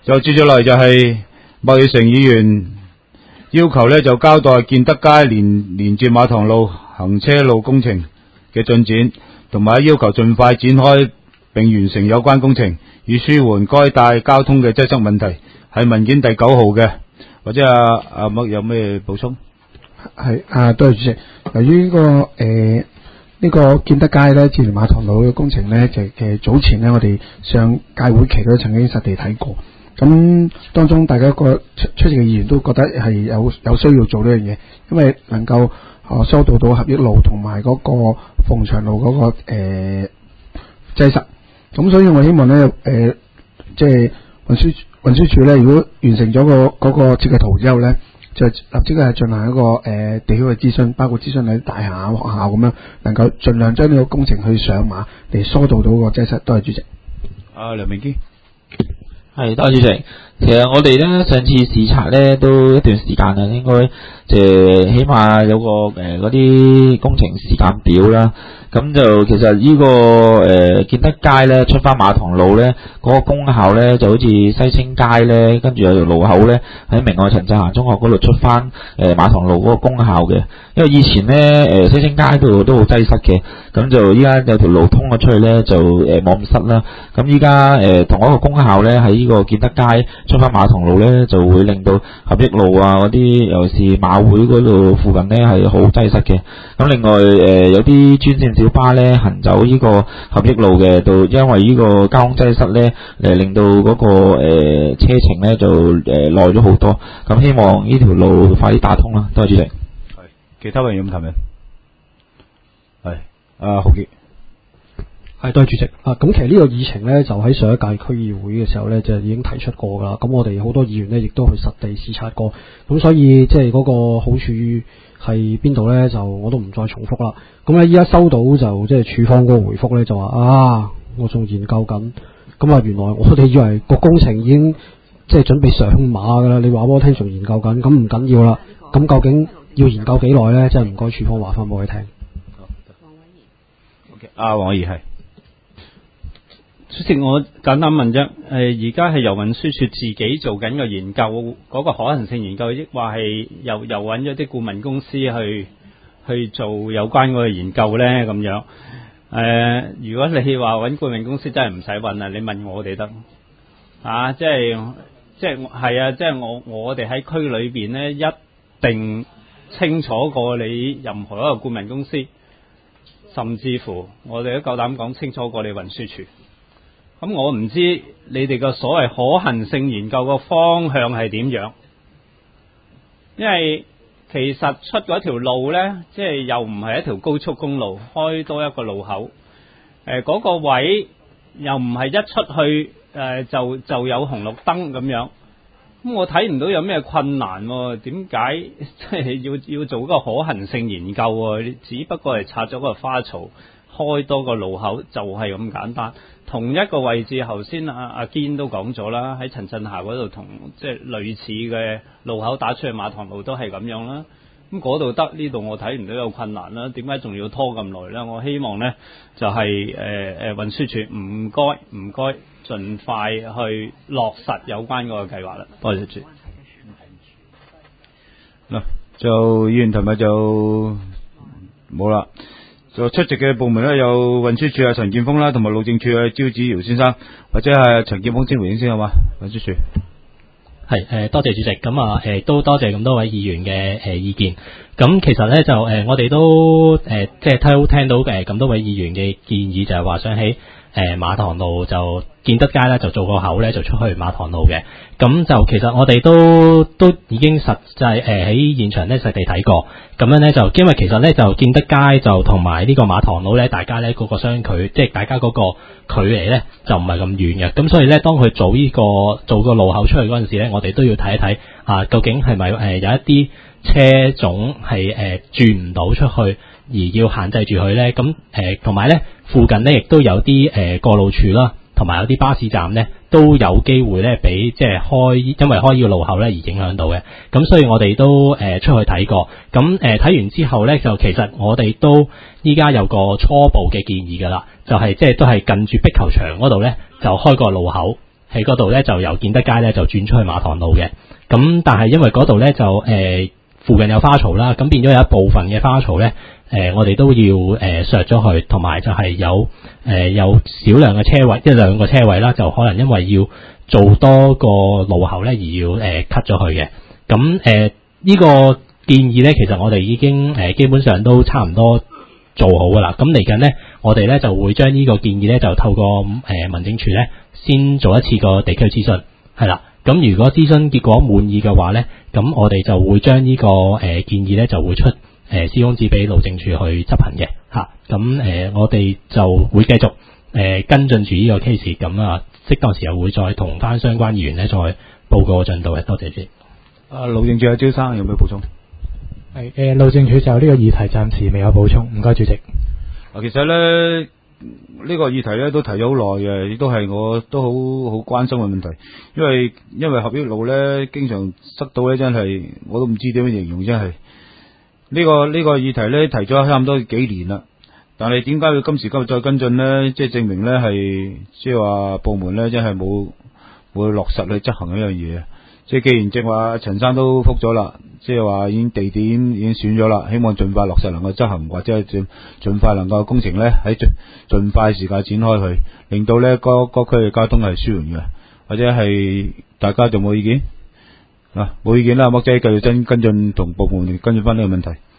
就接咗嚟就係麥理成議員要求咧，就交代建德街連接馬塘路行車路工程嘅進展，同埋要求盡快展開並完成有關工程，以舒緩該帶交通嘅擠塞問題。係文件第9號嘅，或者阿麥有咩補充？ 係多謝主席。由於呢個建德街咧，至連馬塘路嘅工程咧，就早前咧，我哋上屆會期都曾經實地睇過。咁當中大家出席嘅議員都覺得係有需要做呢樣嘢，因為能夠疏導到合益路同埋嗰個鳳翔路嗰個擠塞。咁所以我希望咧即係運輸署咧，如果完成咗嗰個設計圖之後咧，就立即係進行一個地區嘅諮詢，包括諮詢喺大廈、學校咁樣，能夠盡量將呢個工程去上馬嚟疏導到個擠塞。多謝主席。 梁明基。 係，多謝主席。其實我哋咧上次視察咧都一段時間啦，應該起碼有個嗰啲工程時間表啦。咁就其實呢個建德街咧出翻馬塘路咧嗰個功效咧就好似西青街咧，跟住有條路口咧喺明愛陳振霞中學嗰度出翻馬塘路嗰個功效嘅。因為以前咧西青街度都好擠塞嘅，咁就依家有條路通咗出去咧就冇咁塞啦。咁依家同一個功效咧喺呢個建德街出翻馬塘路咧就會令到合益路啊嗰啲尤其是馬會嗰度附近咧係好擠塞嘅。咁另外有啲專線小巴咧行走呢個合益路嘅，到因為呢個交通擠塞咧令到嗰個車程咧就耐咗好多。咁希望呢條路快啲打通啦。多謝主席。 其他人有冇提問？係豪傑。 係，多謝主席。咁其實呢個議程咧就喺上一屆區議會嘅時候咧就已經提出過㗎啦。咁我哋好多議員咧亦都去實地視察過。咁所以即係嗰個好處係邊度咧？就我都唔再重複啦。咁咧依家收到就即係署方嗰個回覆咧就話我仲研究緊。咁原來我哋以為個工程已經即係準備上馬㗎啦。你話俾我聽仲研究緊，咁唔緊要啦。咁究竟要研究幾耐咧？即係唔該署方話翻俾我哋聽。 黃偉儀係。 主席，我簡單問啫。而家係由運輸署自己做緊個研究，嗰個可行性研究，抑或係又揾咗啲顧問公司去做有關嗰個研究咧？咁樣如果你話揾顧問公司，真係唔使揾啦，你問我哋得即係我哋喺區裏邊咧，一定清楚過你任何一個顧問公司，甚至乎我哋都夠膽講清楚過你運輸署。咁我唔知你哋個所謂可行性研究個方向係點樣，因為其實出嗰條路呢，即係又唔係一條高速公路，開多一個路口，嗰個位又唔係一出去就有紅綠燈咁樣，咁我睇唔到有咩困難喎？點解即係要做嗰個可行性研究喎？只不過係拆咗個花槽，開多個路口就係咁簡單。同一個位置，頭先阿堅都講咗啦，喺陳振霞嗰度同即係類似嘅路口打出去馬塘路都係咁樣啦。咁嗰度得，呢度我睇唔到有困難啦。點解仲要拖咁耐咧？我希望咧就係運輸署唔該盡快去落實有關嗰個計劃啦。多謝主席。 嗱，就議員同埋就冇啦。就出席嘅部門咧，有運輸署陳建峰啦，同埋路政署嘅招子堯先生，或者係陳建峰先回應先好嘛？運輸署係多謝主席，咁都多謝咁多位議員嘅意見。咁其實咧就我哋都即係都聽到咁多位議員嘅建議，就係話想喺馬塘路就建德街咧就做個口咧就出去馬塘路嘅。咁就其實我哋都已經實際喺現場咧實地睇過。咁樣咧就因為其實咧就建德街就同埋呢個馬塘路咧，大家咧嗰個相距，即係大家嗰個距離咧就唔係咁遠嘅。咁所以咧當佢做個路口出去嗰陣時咧，我哋都要睇一睇究竟係咪有一啲車種係轉唔到出去而要限制住佢咧？咁同埋咧附近咧亦都有啲過路處啦，同埋有啲巴士站咧都有機會咧俾即係因為開呢個路口咧而影響到嘅。咁所以我哋都出去睇過。咁睇完之後咧，就其實我哋都依家有個初步嘅建議㗎啦，就係即係都係近住壁球場嗰度咧就開個路口。 喺嗰度咧就由建德街咧就轉出去馬塘路嘅。咁但係因為嗰度咧就附近有花槽啦，咁變咗有一部分嘅花槽咧我哋都要削咗佢，同埋就係有少量嘅車位，一兩個車位啦，就可能因為要做多個路口咧而要cut 咗佢嘅。咁呢個建議咧，其實我哋已經基本上都差唔多做好噶啦。咁嚟緊咧，我哋咧就會將呢個建議咧就透過民政處咧先做一次個地區諮詢，係啦。咁如果諮詢結果滿意嘅話咧，咁我哋就會將呢個建議咧就會出施工紙俾路政處去執行嘅嚇。咁我哋就會繼續跟進住呢個 case，咁啊適當時候會再同翻相關議員咧再報告進度嘅。多謝主席。 路政處阿招生有咩補充？ 係路政處就呢個議題暫時未有補充，唔該主席。 其實咧呢個議題咧都提咗好耐嘅，亦都係我都好關心嘅問題，因為合益路咧經常塞到咧，真係我都唔知點樣形容，真係呢個議題咧提咗差唔多幾年啦，但係點解佢今時今日再跟進咧？即係證明咧係即係話部門咧真係冇落實去執行呢樣嘢。即係既然正話陳生都覆咗啦，即係話已經地點已經選咗啦，希望盡快落實能夠執行，或者係盡快能夠工程咧喺盡快時間展開去，令到咧各區嘅交通係舒緩嘅，或者係大家仲冇意見？冇意見啦，莫仔繼續跟進同部門跟進翻呢個問題。